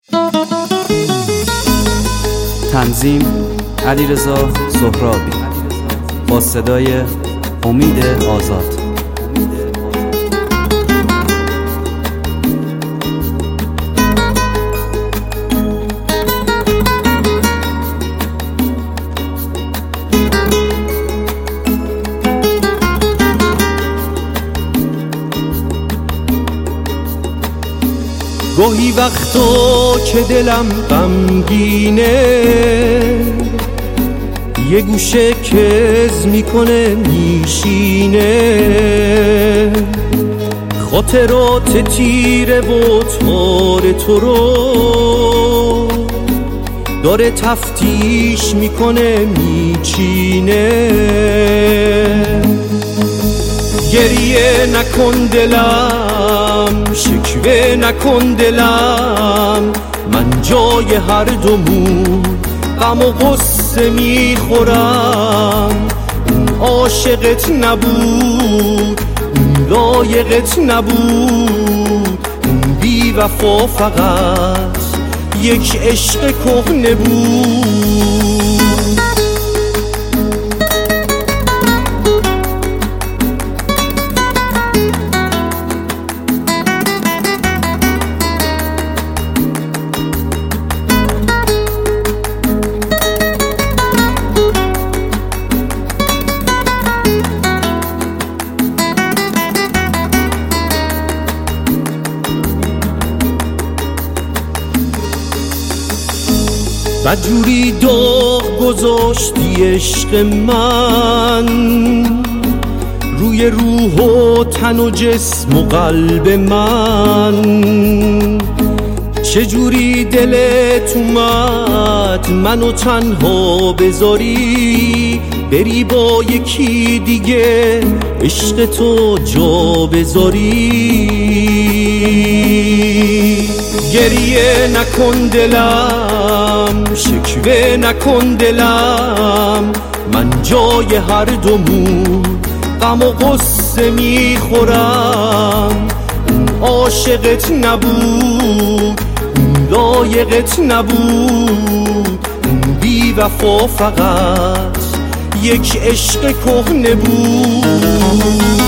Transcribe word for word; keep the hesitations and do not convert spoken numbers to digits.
تنظیم علیرضا سهرابی با صدای امید آزاد. گاهی وقتا که دلم غمگینه، یه گوشه کز میکنه میشینه، خاطرات تیره و تار تو رو داره تفتیش میکنه میچینه. گریه نکن دلم، شکوه نکن دلم، من جای هر دومون غم و غصه میخورم. اون عاشقت نبود، اون لایقت نبود، اون بی وفا فقط یک عشق کهنه بود. بدجوری داغ گذاشتی عشق من روی روح و تن و جسم و قلب من. چجوری دلت اومد منو تنها بذاری، بری با یکی دیگه عشق تو جا بذاری. گریه نکن دلم، شکوه نکن دلم، من جای هر دومون غم و غصه میخورم. اون عاشقت نبود، اون لایقت نبود، اون بی وفا فقط یک عشق کهنه بود.